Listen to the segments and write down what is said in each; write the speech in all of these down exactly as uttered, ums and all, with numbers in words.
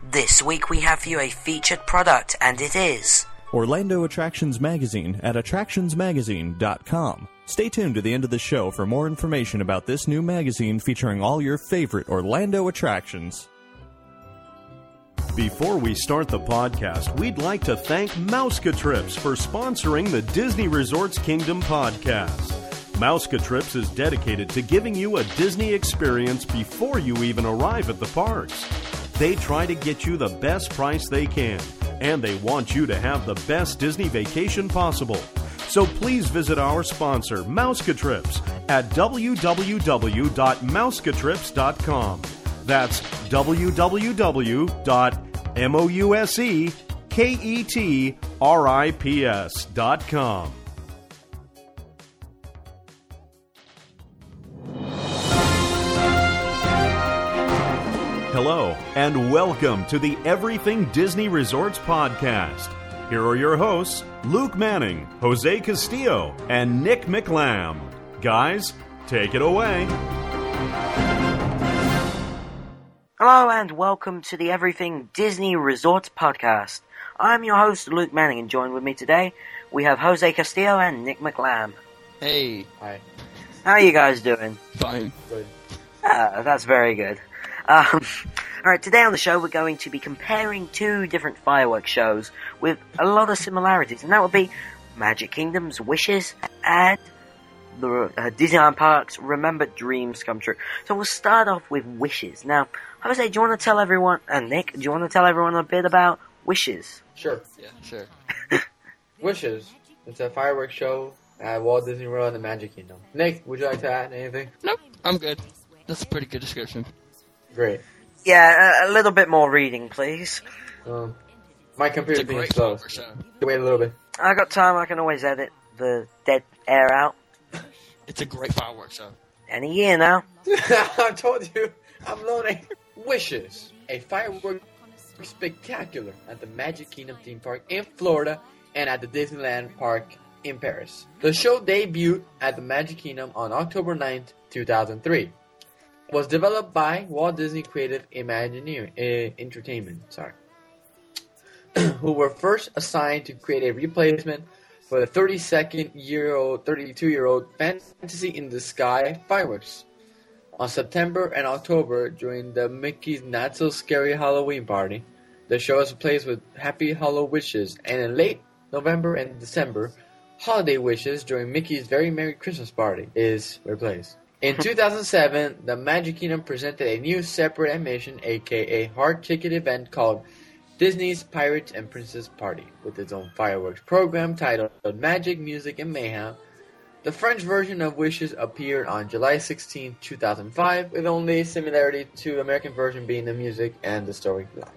This week we have for you a featured product, and it is Orlando Attractions Magazine at attractions magazine dot com. Stay tuned to the end of the show for more information about this new magazine featuring all your favorite Orlando attractions. Before we start the podcast, we'd like to thank Mouska Trips for sponsoring the Disney Resorts Kingdom podcast. Mouska Trips is dedicated to giving you a Disney experience before you even arrive at the parks. They try to get you the best price they can, and they want you to have the best Disney vacation possible. So please visit our sponsor, Mouska Trips, at w w w dot mouska trips dot com. That's w w w dot mouska dot com. Hello, and welcome to the Everything Disney Resorts podcast. Here are your hosts, Luke Manning, Jose Castillo, and Nick McLam. Guys, take it away. Hello and welcome to the Everything Disney Resorts podcast. I'm your host, Luke Manning, and joined with me today, we have Jose Castillo and Nick McLam. Hey. Hi. How are you guys doing? Fine. Good. Ah, that's very good. Um, Alright, today on the show we're going to be comparing two different fireworks shows with a lot of similarities, and that would be Magic Kingdom's Wishes and the uh, Disneyland Park's Remember Dreams Come True. So we'll start off with Wishes. Now, Jose, do you want to tell everyone, and Nick, do you want to tell everyone a bit about Wishes? Sure. Yeah, sure. Wishes. It's a fireworks show at Walt Disney World and the Magic Kingdom. Nick, would you like to add anything? Nope, I'm good. That's a pretty good description. Great. Yeah, a, a little bit more reading, please. Um, my computer's It's a being great slow. fireworks show. Wait a little bit. I got time, I can always edit the dead air out. It's a great fireworks show. Any year now. I told you, I'm loading. Wishes. A fireworks spectacular at the Magic Kingdom theme park in Florida and at the Disneyland Park in Paris. The show debuted at the Magic Kingdom on October ninth, two thousand three. Was developed by Walt Disney Creative Imagineering uh, Entertainment, sorry, who were first assigned to create a replacement for the thirty-second year old, thirty-two year old Fantasy in the Sky fireworks on September and October during the Mickey's Not So Scary Halloween party. The show is replaced with Happy Hollow Wishes, and in late November and December, Holiday Wishes during Mickey's Very Merry Christmas party is replaced. In two thousand seven, the Magic Kingdom presented a new separate animation, aka hard ticket event called Disney's Pirates and Princess Party, with its own fireworks program titled Magic, Music, and Mayhem. The French version of Wishes appeared on July sixteenth, two thousand five, with only similarity to the American version being the music and the storyline.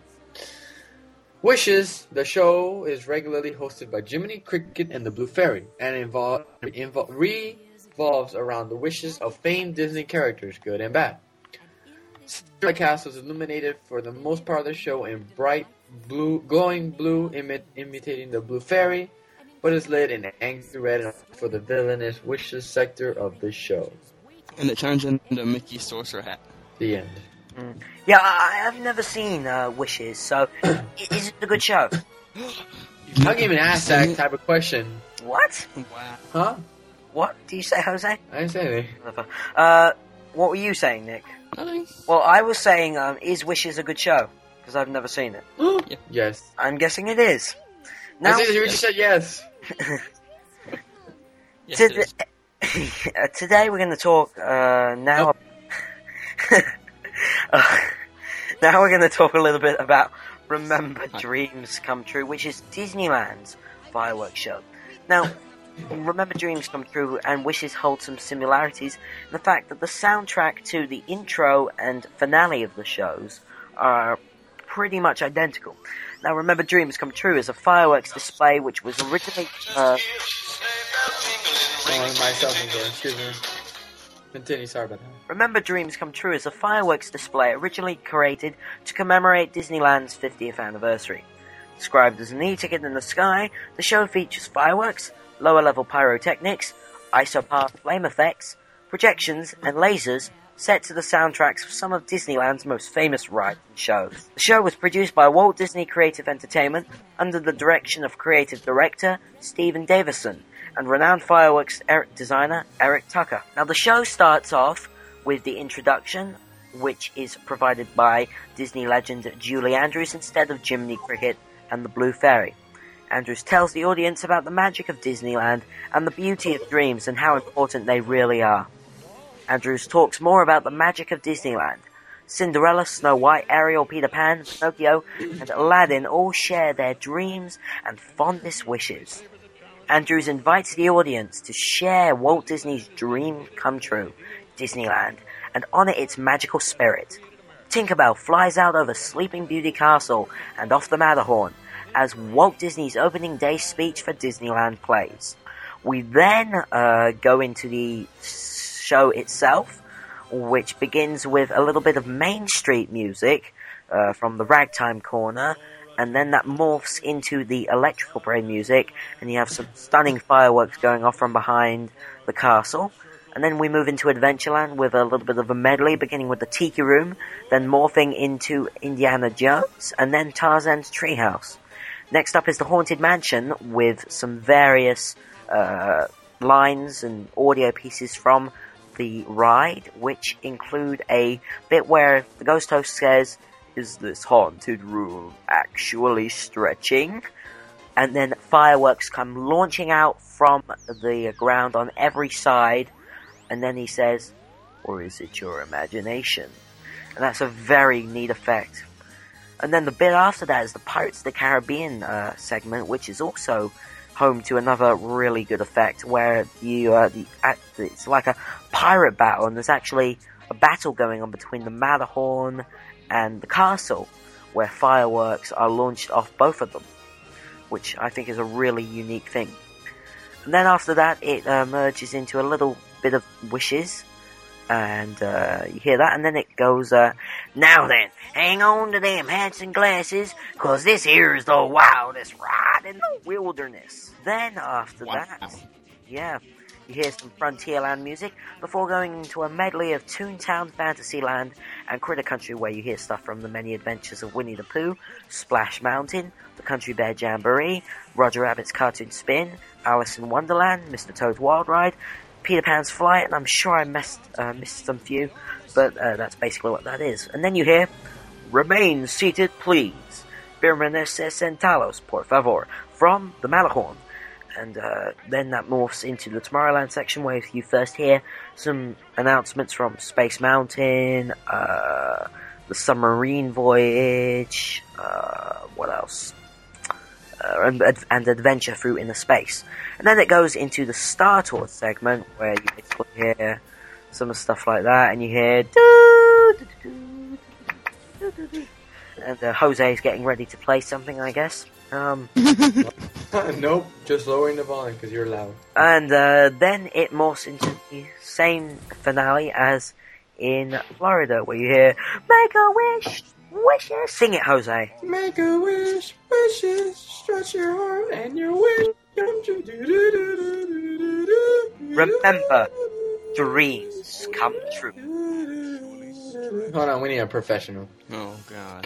Wishes, the show, is regularly hosted by Jiminy Cricket and the Blue Fairy, and involve, involve, revolves around the wishes of famed Disney characters, good and bad. The cast was illuminated for the most part of the show in bright blue, glowing blue, imi- imitating the Blue Fairy, but is lit in angry red for the villainous wishes sector of the show. And it turns into Mickey's sorcerer hat. The end. Mm. Yeah, I, I've never seen uh, Wishes, so i- is it a good show? You've How can you even ask that type of question? What? Wow. Huh? What do you say, Jose? I didn't say anything. Uh, what were you saying, Nick? Nothing. Well, I was saying, um, is Wishes a good show? Because I've never seen it. Yeah. Yes. I'm guessing it is. Now, Now, I you just said yes. Yes, to it is. the- uh, today we're going to talk, uh, now... uh, now we're going to talk a little bit about Remember Dreams Come True, which is Disneyland's fireworks show. Now, Remember Dreams Come True and Wishes hold some similarities in the fact that the soundtrack to the intro and finale of the shows are pretty much identical. Now, Remember Dreams Come True is a fireworks display which was originally... Uh, Calling myself again, excuse me. Continue, sorry about that. Remember Dreams Come True is a fireworks display originally created to commemorate Disneyland's fiftieth anniversary. Described as an e-ticket in the sky, the show features fireworks, lower-level pyrotechnics, isopath flame effects, projections, and lasers set to the soundtracks of some of Disneyland's most famous rides and shows. The show was produced by Walt Disney Creative Entertainment under the direction of creative director Stephen Davison and renowned fireworks Eric designer Eric Tucker. Now the show starts off with the introduction, which is provided by Disney legend Julie Andrews instead of Jiminy Cricket and the Blue Fairy. Andrews tells the audience about the magic of Disneyland and the beauty of dreams and how important they really are. Andrews talks more about the magic of Disneyland. Cinderella, Snow White, Ariel, Peter Pan, Pinocchio, and Aladdin all share their dreams and fondest wishes. Andrews invites the audience to share Walt Disney's dream come true, Disneyland, and honor its magical spirit. Tinkerbell flies out over Sleeping Beauty Castle and off the Matterhorn as Walt Disney's opening day speech for Disneyland plays. We then uh, go into the show itself, which begins with a little bit of Main Street music uh, from the Ragtime Corner, and then that morphs into the Electrical Parade music, and you have some stunning fireworks going off from behind the castle. And then we move into Adventureland with a little bit of a medley, beginning with the Tiki Room, then morphing into Indiana Jones, and then Tarzan's Treehouse. Next up is the Haunted Mansion with some various uh, lines and audio pieces from the ride, which include a bit where the ghost host says, "Is this haunted room actually stretching?" And then fireworks come launching out from the ground on every side, and then he says, "Or is it your imagination?" And that's a very neat effect. And then the bit after that is the Pirates of the Caribbean uh, segment, which is also home to another really good effect, where you uh, the it's like a pirate battle, and there's actually a battle going on between the Matterhorn and the castle, where fireworks are launched off both of them, which I think is a really unique thing. And then after that, it uh, merges into a little bit of wishes, and uh, you hear that, and then it goes, uh, "Now then, hang on to them hats and glasses, cause this here's the wildest ride in the wilderness." Then after Wow. that, yeah, you hear some Frontierland music before going into a medley of Toontown, Fantasyland, and Critter Country, where you hear stuff from The Many Adventures of Winnie the Pooh, Splash Mountain, The Country Bear Jamboree, Roger Rabbit's Cartoon Spin, Alice in Wonderland, Mister Toad's Wild Ride, Peter Pan's Flight, and I'm sure I missed, uh, missed some few, but uh, that's basically what that is. And then you hear, "Remain seated, please. Permanece sentados, por favor," from the Matterhorn. And uh, then that morphs into the Tomorrowland section, where you first hear some announcements from Space Mountain, uh, the Submarine Voyage, uh, what else? Uh, and, and Adventure through Inner Space. And then it goes into the Star Tour segment, where you basically hear some stuff like that, and you hear doo, doo, doo, doo, doo, doo. And uh, Jose is getting ready to play something, I guess. Um, Nope, just lowering the volume because you're loud. and uh, then it morphs into the same finale as in Florida, where you hear, "Make a wish, wishes." Sing it, Jose. Make a wish, wishes, stretch your heart and your wish come true. Do, do, do, do, do, do, do. Remember, dreams come true. Hold on, we need a professional. Oh, God.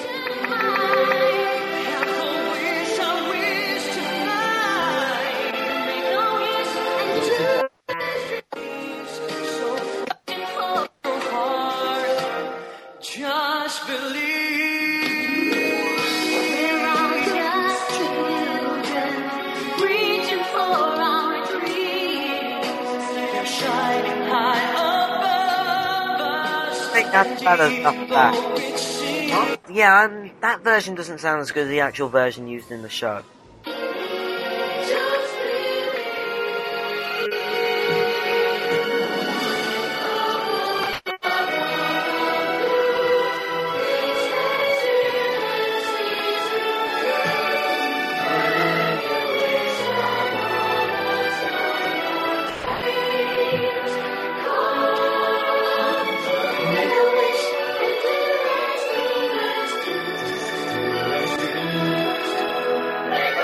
Just believe we're all just children reaching for our dreams. They're shining high above us. I think that's better than that. Yeah, um, that version doesn't sound as good as the actual version used in the show. Just believe. Make a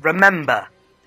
remember,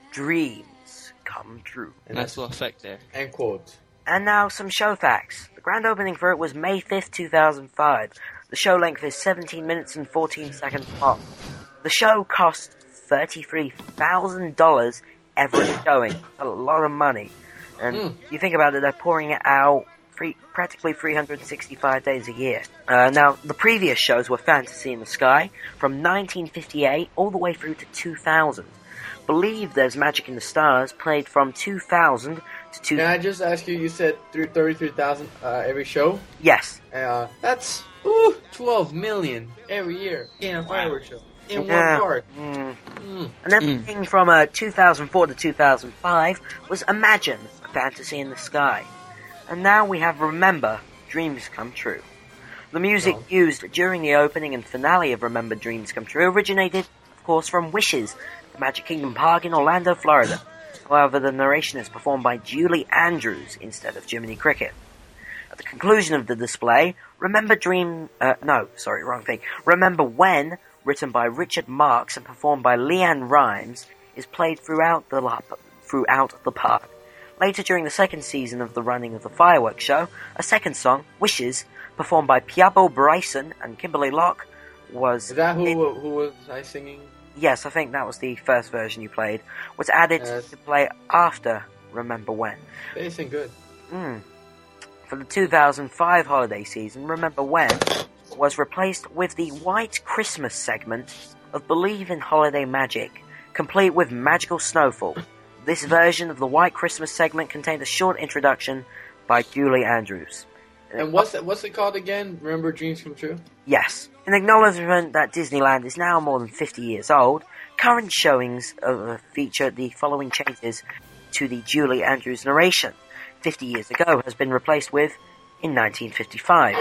dreams come true. And Nice little effect there. End quote. And now some show facts. The grand opening for it was May fifth, two thousand five. The show length is seventeen minutes and fourteen seconds long. The show cost thirty-three thousand dollars every showing. A lot of money. And Mm. you think about it, they're pouring it out free, practically three hundred sixty-five days a year. Uh, now, the previous shows were Fantasy in the Sky from nineteen fifty-eight all the way through to two thousand. Believe There's Magic in the Stars played from two thousand to two... Can I just ask you, you said thirty-three thousand uh, every show? Yes. Uh, that's ooh, twelve million every year in a fireworks show. In Yeah. one park. Mm. Mm. Another thing from uh, two thousand four to two thousand five was Imagine, a Fantasy in the Sky. And now we have Remember, Dreams Come True. The music Oh. used during the opening and finale of Remember, Dreams Come True originated, of course, from Wishes, the Magic Kingdom Park in Orlando, Florida. However, the narration is performed by Julie Andrews instead of Jiminy Cricket. At the conclusion of the display, Remember Dream... Uh, no, sorry, wrong thing. Remember When, written by Richard Marks and performed by Leanne Rimes, is played throughout the, la- throughout the park. Later during the second season of the running of the fireworks show, a second song, Wishes, performed by Piabo Bryson and Kimberly Locke, was... Is that who it- who was I singing? Yes, I think that was the first version you played, was added Yes. to play after Remember When. They sing good. Mm. For the two thousand five holiday season, Remember When was replaced with the White Christmas segment of Believe in Holiday Magic, complete with Magical Snowfall. This version of the White Christmas segment contained a short introduction by Julie Andrews. And what's it, what's it called again? Remember Dreams Come True? Yes. In acknowledgement that Disneyland is now more than fifty years old, current showings uh, feature the following changes to the Julie Andrews narration. fifty years ago has been replaced with in nineteen fifty-five.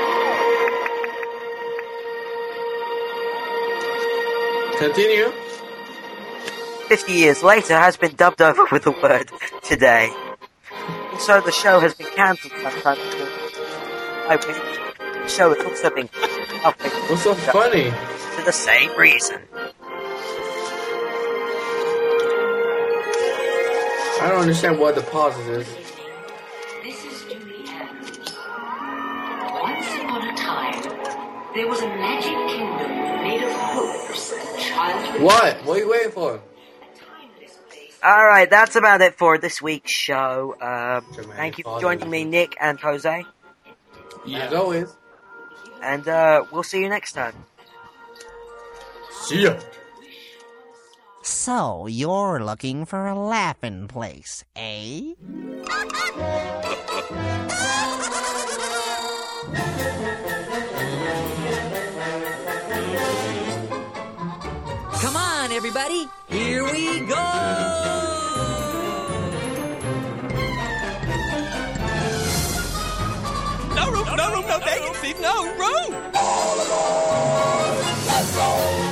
Continue. fifty years later has been dubbed over with the word today. So the show has been cancelled sometime. I wish the show has also been cancelled What's so funny? for the same reason. I don't understand what the pauses is. This is Julie Andrews. Once upon a time, there was a magic kingdom made of hopes and childhood. What? What are you waiting for? Alright, that's about it for this week's show. Um, thank you for joining me, Nick and Jose. As always. And uh, we'll see you next time. See ya. So, you're looking for a laughing place, eh? Come on, everybody. Here we go. No room, no room, no vacancy, no room. All aboard. Let's roll.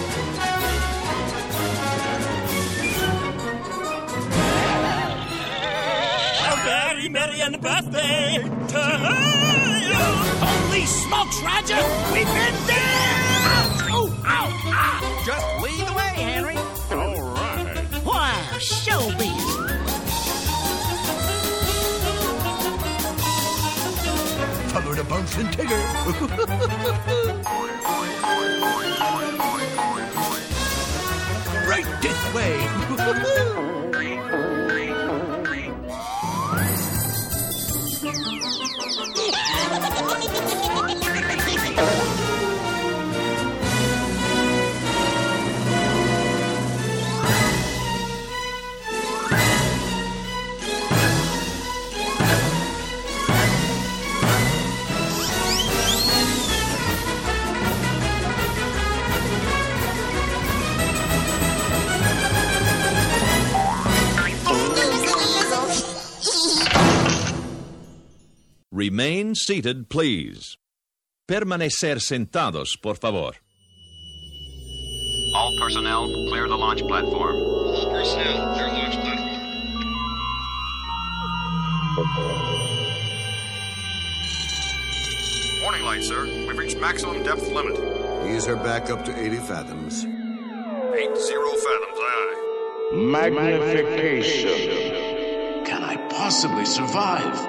A very merry and birthday to you. Holy smokes, Roger. We've been there. Oh, ow, ah. Just lead the way, Henry. All right. Wow, showbiz. Follow the bouncing Tigger. Right this way. Remain seated, please. Permanecer sentados, por favor. All personnel, clear the launch platform. All personnel, clear launch platform. Warning light, sir. We've reached maximum depth limit. Ease her back up to eighty fathoms. Eight zero fathoms, aye, aye. Magnification. Can I possibly survive?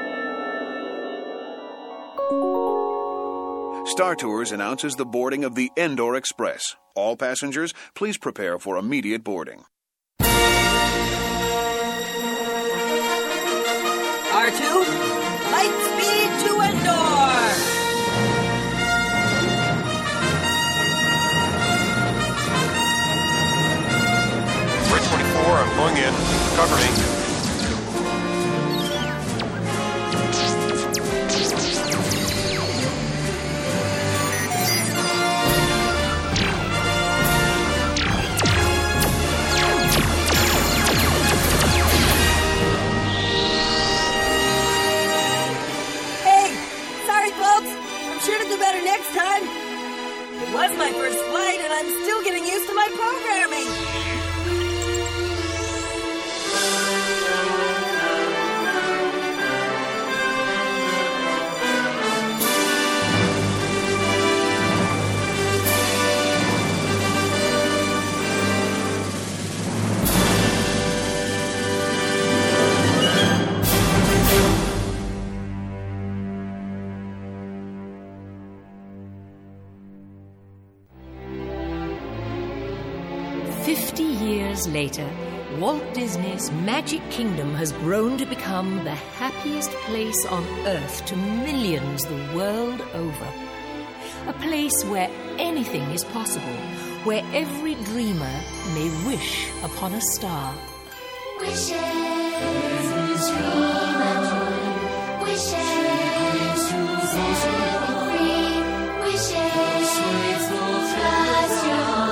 Star Tours announces the boarding of the Endor Express. All passengers, please prepare for immediate boarding. R two, light speed to Endor! Bridge twenty-four, I'm going in. Cover me. It was my first flight, and I'm still getting used to my programming. Fifty years later, Walt Disney's Magic Kingdom has grown to become the happiest place on Earth to millions the world over. A place where anything is possible, where every dreamer may wish upon a star. Wishes, dream and dream. Wishes, dream, wishes, trust your heart.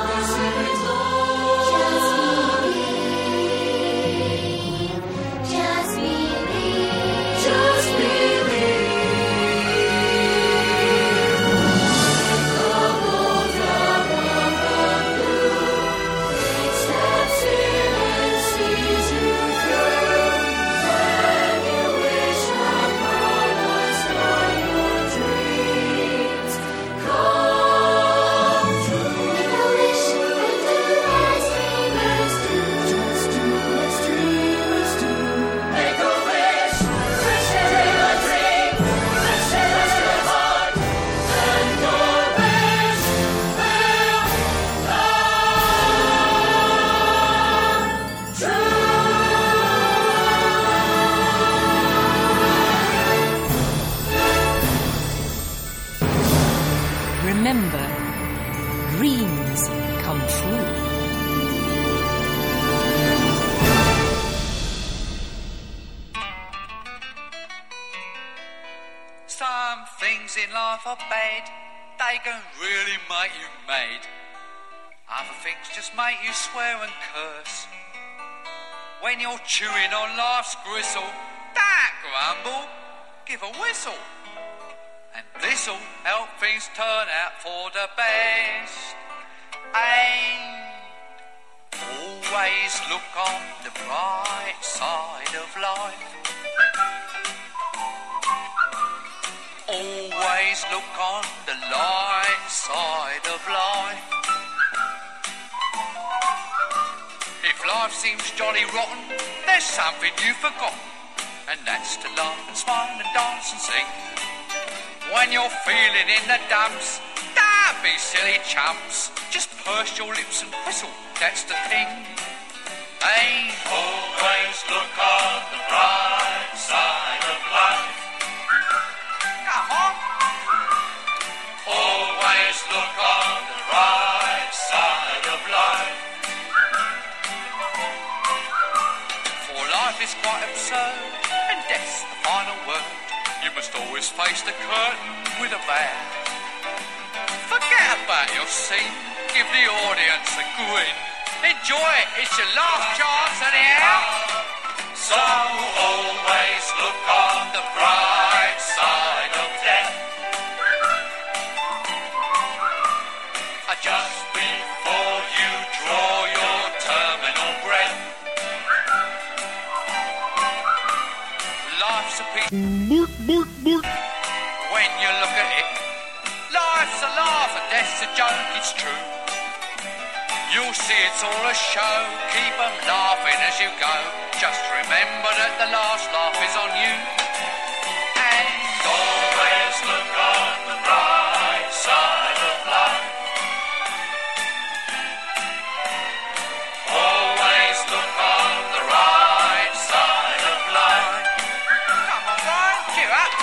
Remember, dreams come true. Some things in life are bad, they can really make you mad. Other things just make you swear and curse. When you're chewing on life's gristle, don't grumble, give a whistle. And this'll help things turn out for the best. And always look on the bright side of life. Always look on the light side of life. If life seems jolly rotten, there's something you've forgotten, and that's to laugh and smile and dance and sing. When you're feeling in the dumps, don't be silly chumps. Just purse your lips and whistle, that's the thing. Hey, always look on the bright side of life. Come on. Always look on the right side of life. For life is quite absurd, and death's the final word. You must always face the curtain with a bow. Forget about your scene, give the audience a grin. Enjoy it, it's your last chance anyhow. So always look on the bright side of death. Just before you draw your terminal breath. Life's a piece. When you look at it, life's a laugh and death's a joke, it's true. You'll see see it's all a show. Keep 'em laughing as you go. Just remember that the last laugh is on you. And always look on the bright side of life. Always look on the right side of life. Come on, Brian, cheer up.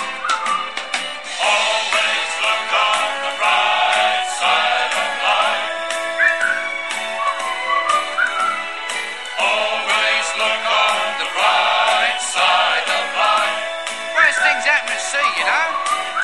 Always look on the bright side of life. Always look on the bright side of life. Worst things happen at sea, you know.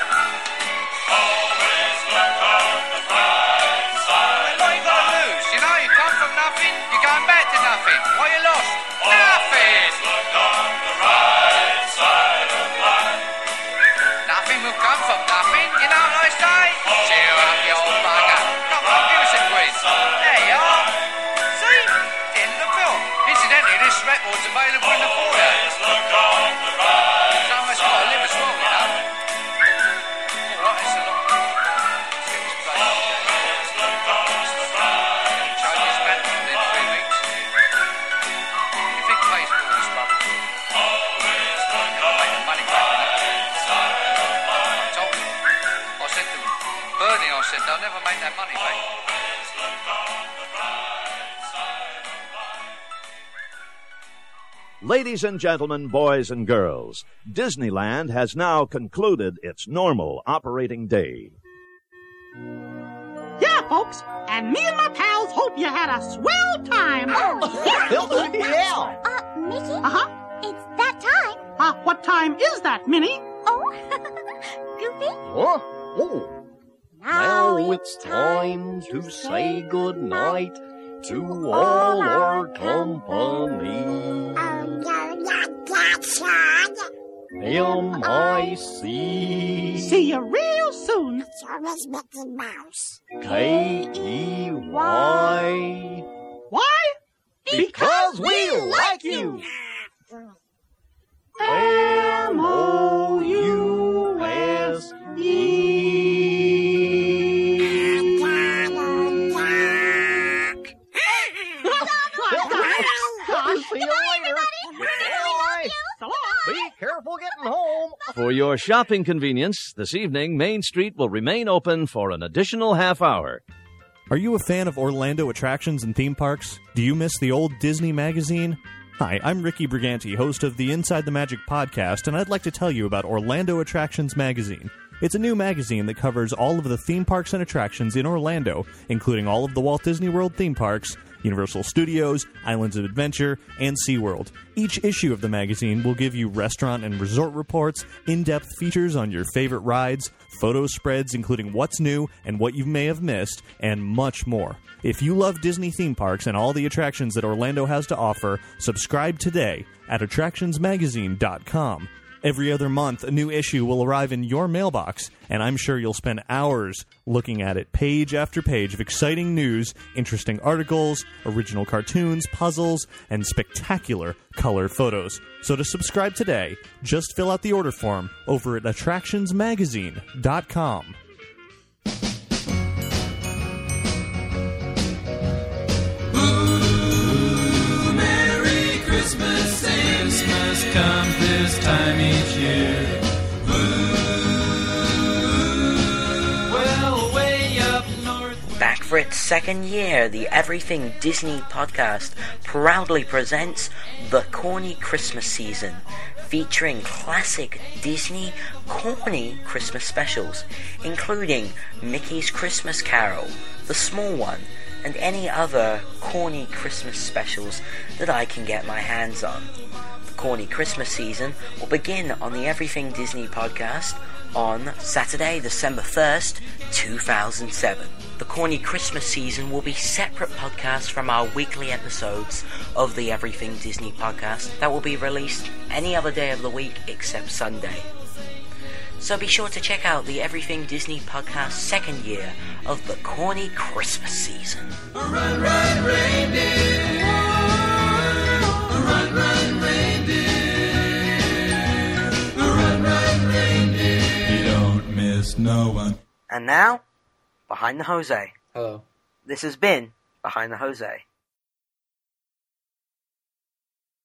Always look on the bright side. What you got to lose? You know, you come from nothing, you're going back to nothing. What you lost? Nothing. Look on the right side of life. Nothing will come from nothing. You know what I say? Cheer up, you old bugger. Come on, give us a quiz. There you are. See? The end of the film. Incidentally, this record's available in the foyer. Look on the right. Someone's got to live as well, you know. All right, it's a lot. Let's get this place. Always look on the right. Change this man within three weeks. You think pays for all this stuff? Always look on the money back, you know. I told him. I said to him, Bernie, I said, they'll never make that money back. Ladies and gentlemen, boys and girls, Disneyland has now concluded its normal operating day. Yeah, folks, and me and my pals hope you had a swell time. Oh, yeah. Uh, Mickey? Uh-huh. It's that time. Uh, what time is that, Minnie? Oh, Goofy? Huh? Oh. Now it's time to say good night to all our company. M I C See you real soon. It's always Mickey Mouse. K E Y. Why? Because we like you. M O U S E. See you later. Bye. Be careful getting home. For your shopping convenience, this evening, Main Street will remain open for an additional half hour. Are you a fan of Orlando attractions and theme parks? Do you miss the old Disney magazine? Hi, I'm Ricky Briganti, host of the Inside the Magic podcast, and I'd like to tell you about Orlando Attractions Magazine. It's a new magazine that covers all of the theme parks and attractions in Orlando, including all of the Walt Disney World theme parks, Universal Studios, Islands of Adventure, and SeaWorld. Each issue of the magazine will give you restaurant and resort reports, in-depth features on your favorite rides, photo spreads including what's new and what you may have missed, and much more. If you love Disney theme parks and all the attractions that Orlando has to offer, subscribe today at attractions magazine dot com. Every other month, a new issue will arrive in your mailbox, and I'm sure you'll spend hours looking at it, page after page of exciting news, interesting articles, original cartoons, puzzles, and spectacular color photos. So to subscribe today, just fill out the order form over at attractions magazine dot com. Ooh, Merry Christmas, Christmas comes this time each year. Ooh, well, way up north. Back for its second year, the Everything Disney podcast proudly presents The Corny Christmas Season, featuring classic Disney corny Christmas specials, including Mickey's Christmas Carol, The Small One, and any other corny Christmas specials that I can get my hands on. The Corny Christmas Season will begin on the Everything Disney podcast on Saturday, December first, two thousand seven. The Corny Christmas Season will be separate podcasts from our weekly episodes of the Everything Disney podcast that will be released any other day of the week except Sunday. So be sure to check out the Everything Disney podcast second year of the Corny Christmas Season. Run, run, reindeer! Run, run, reindeer! Run, run, reindeer! You don't miss no one. And now, Behind the Jose. Hello. This has been Behind the Jose.